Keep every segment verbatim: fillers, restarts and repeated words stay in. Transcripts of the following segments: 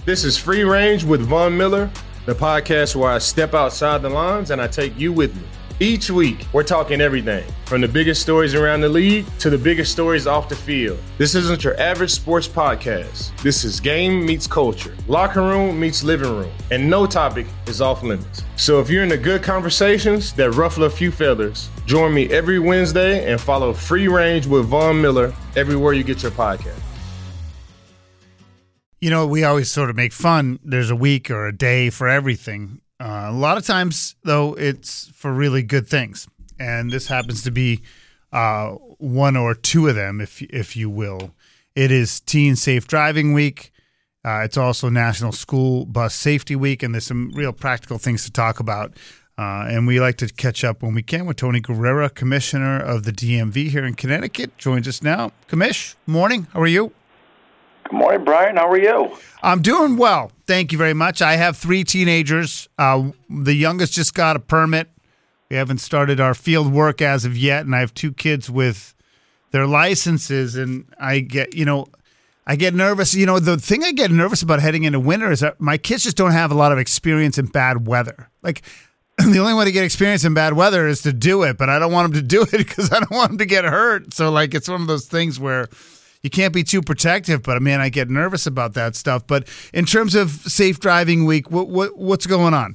This is Free Range with Von Miller, the podcast where I step outside the lines and I take you with me. Each week, we're talking everything from the biggest stories around the league to the biggest stories off the field. This isn't your average sports podcast. This is game meets culture, locker room meets living room, and no topic is off limits. So if you're into good conversations that ruffle a few feathers, join me every Wednesday and follow Free Range with Von Miller everywhere you get your podcast. You know, we always sort of make fun. There's a week or a day for everything. Uh, a lot of times, though, it's for really good things. And this happens to be uh, one or two of them, if if you will. It is Teen Safe Driving Week. Uh, it's also National School Bus Safety Week, and there's some real practical things to talk about. Uh, and we like to catch up when we can with Tony Guerrera, Commissioner of the D M V here in Connecticut. Joins us now. Commish, morning. How are you? Good morning, Brian. How are you? I'm doing well. Thank you very much. I have three teenagers. Uh, the youngest just got a permit. We haven't started our field work as of yet, and I have two kids with their licenses, and I get, you know, I get nervous. You know, the thing I get nervous about heading into winter is that my kids just don't have a lot of experience in bad weather. Like, the only way to get experience in bad weather is to do it, but I don't want them to do it because I don't want them to get hurt. So, like, it's one of those things where you can't be too protective, but, man, I get nervous about that stuff. But in terms of Safe Driving Week, what, what what's going on?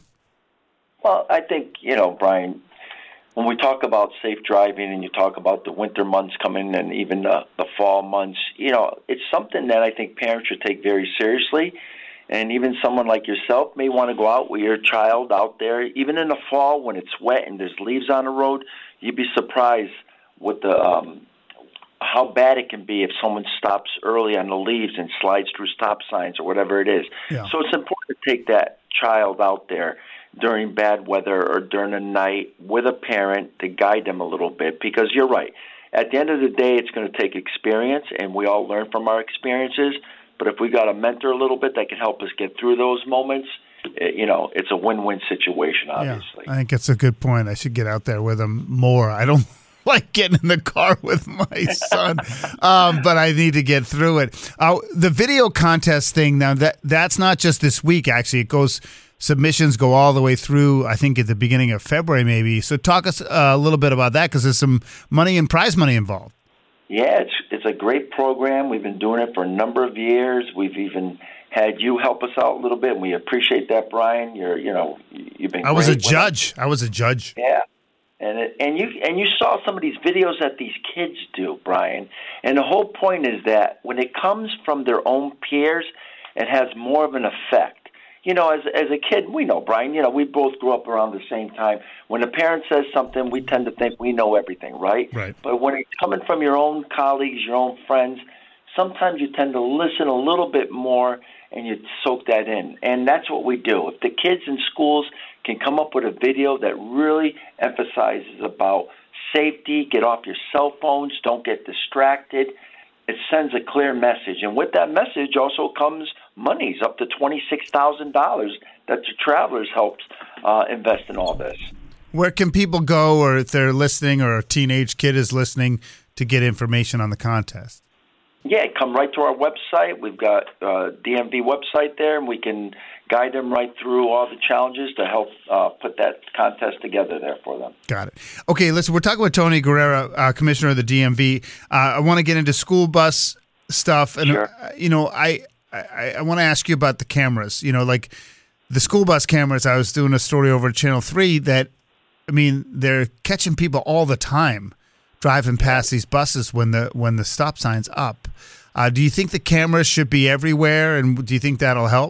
Well, I think, you know, Brian, when we talk about safe driving and you talk about the winter months coming and even the, the fall months, you know, it's something that I think parents should take very seriously. And even someone like yourself may want to go out with your child out there. Even in the fall when it's wet and there's leaves on the road, you'd be surprised with the um, how bad it can be if someone stops early on the leaves and slides through stop signs or whatever it is. Yeah. So it's important to take that child out there during bad weather or during the night with a parent to guide them a little bit, because you're right. At the end of the day, it's going to take experience, and we all learn from our experiences. But if we got a mentor a little bit that can help us get through those moments, it, you know, it's a win-win situation, obviously. Yeah, I think it's a good point. I should get out there with them more. I don't like getting in the car with my son, um, but I need to get through it. Uh, the video contest thing, now, that that's not just this week, actually. It goes, submissions go all the way through, I think, at the beginning of February, maybe. So talk us uh, a little bit about that, because there's some money and prize money involved. Yeah, it's it's a great program. We've been doing it for a number of years. We've even had you help us out a little bit, and we appreciate that, Brian. You're, you know, you've been. I was great a judge. I was a judge. Yeah. And it, and you and you saw some of these videos that these kids do, Brian. And the whole point is that when it comes from their own peers, it has more of an effect. You know, as as a kid, we know, Brian, you know, we both grew up around the same time. When a parent says something, we tend to think we know everything, right? Right. But when it's coming from your own colleagues, your own friends, sometimes you tend to listen a little bit more and you soak that in. And that's what we do. If the kids in schools can come up with a video that really emphasizes about safety, get off your cell phones, don't get distracted, it sends a clear message. And with that message also comes monies up to twenty-six thousand dollars that the Travelers helps uh, invest in all this. Where can people go, or if they're listening or a teenage kid is listening, to get information on the contest? Yeah, come right to our website. We've got uh, D M V website there, and we can guide them right through all the challenges to help uh, put that contest together there for them. Got it. Okay, listen, we're talking with Tony Guerrera, uh, Commissioner of the D M V. Uh, I want to get into school bus stuff. And, sure. uh, you know, I, I, I want to ask you about the cameras. You know, like the school bus cameras, I was doing a story over at Channel three that, I mean, they're catching people all the time driving past these buses when the when the stop sign's up. Uh, do you think the cameras should be everywhere, and do you think that'll help?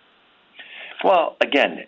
Well, again,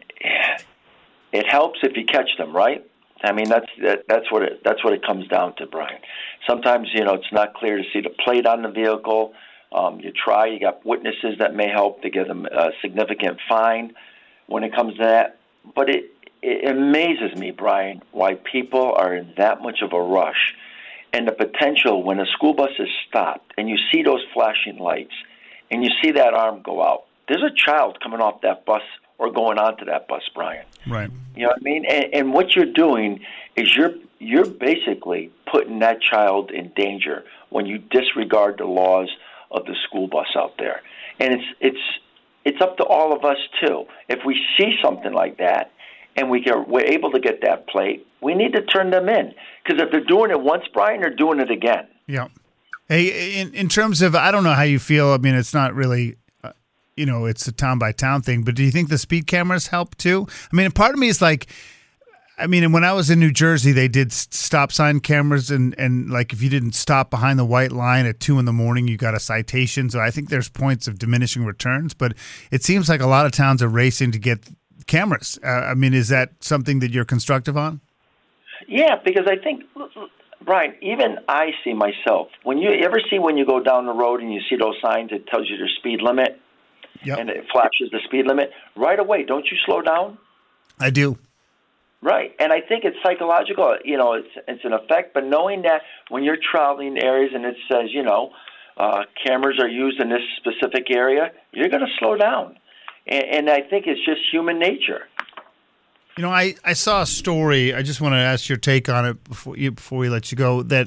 it helps if you catch them, right? I mean, that's that, that's what it that's what it comes down to, Brian. Sometimes, you know, it's not clear to see the plate on the vehicle. Um, you try, you got witnesses that may help to give them a significant fine when it comes to that. But it, it amazes me, Brian, why people are in that much of a rush. And the potential when a school bus is stopped and you see those flashing lights and you see that arm go out, there's a child coming off that bus or going onto that bus, Brian. Right. You know what I mean? And, and what you're doing is you're you're basically putting that child in danger when you disregard the laws of the school bus out there. And it's it's it's up to all of us too. If we see something like that and we get, we're able to get that plate, we need to turn them in. Because if they're doing it once, Brian, they're doing it again. Yeah. Hey, in, in terms of, I don't know how you feel. I mean, it's not really, uh, you know, it's a town-by-town thing, but do you think the speed cameras help too? I mean, part of me is like, I mean, when I was in New Jersey, they did stop sign cameras, and, and like if you didn't stop behind the white line at two in the morning, you got a citation. So I think there's points of diminishing returns, but it seems like a lot of towns are racing to get cameras. Uh, I mean, is that something that you're constructive on? Yeah, because I think, Brian, even I see myself. When you ever see when you go down the road and you see those signs, it tells you the speed limit, yep. and it flashes the speed limit, right away, don't you slow down? I do. Right, and I think it's psychological. You know, it's it's an effect. But knowing that when you're traveling areas and it says, you know, uh, cameras are used in this specific area, you're going to slow down. And, and I think it's just human nature. You know, I, I saw a story. I just want to ask your take on it before you, before we let you go. That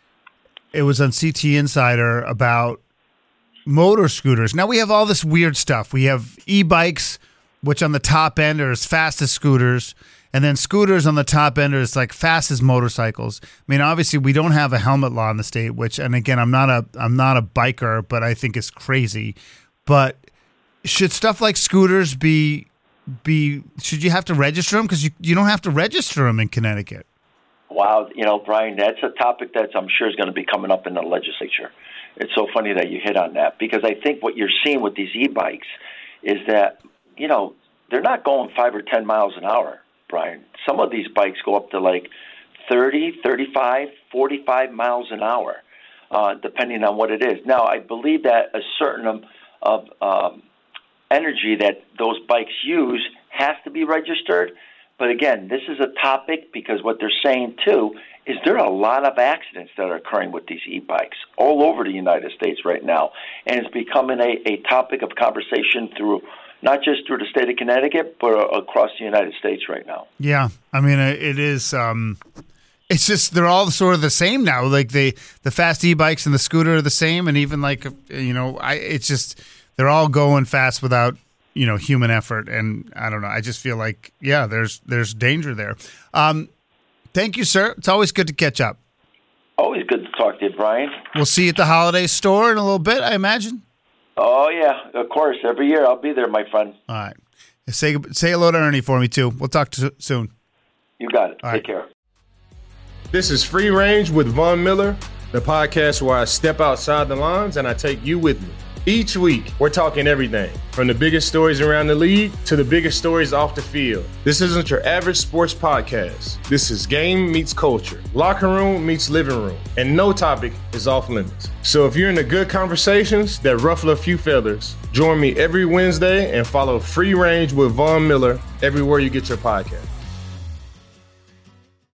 it was on C T Insider about motor scooters. Now we have all this weird stuff. We have e-bikes, which on the top end are as fast as scooters. And then scooters on the top end are as like fast as motorcycles. I mean, obviously, we don't have a helmet law in the state, which, and again, I'm not a I'm not a biker, but I think it's crazy. But should stuff like scooters be be? Should you have to register them? Because you you don't have to register them in Connecticut. Wow, you know, Brian, that's a topic that I'm sure is going to be coming up in the legislature. It's so funny that you hit on that, because I think what you're seeing with these e-bikes is that, you know, they're not going five or ten miles an hour. Brian, some of these bikes go up to like thirty, thirty-five, forty-five miles an hour, uh, depending on what it is. Now, I believe that a certain of um, energy that those bikes use has to be registered. But again, this is a topic because what they're saying too is there are a lot of accidents that are occurring with these e-bikes all over the United States right now. And it's becoming a, a topic of conversation through not just through the state of Connecticut, but across the United States right now. Yeah, I mean, it is. Um, it's just they're all sort of the same now. Like the the fast e-bikes and the scooter are the same, and even like you know, I it's just they're all going fast without you know human effort. And I don't know. I just feel like yeah, there's there's danger there. Um, thank you, sir. It's always good to catch up. Always good to talk to you, Brian. We'll see you at the holiday store in a little bit, I imagine. Oh, yeah, of course. Every year I'll be there, my friend. All right. Say say hello to Ernie for me, too. We'll talk to soon. You got it. All Take right. care. This is Free Range with Von Miller, the podcast where I step outside the lines and I take you with me. Each week, we're talking everything from the biggest stories around the league to the biggest stories off the field. This isn't your average sports podcast. This is game meets culture, locker room meets living room, and no topic is off limits. So if you're into good conversations that ruffle a few feathers, join me every Wednesday and follow Free Range with Von Miller everywhere you get your podcast.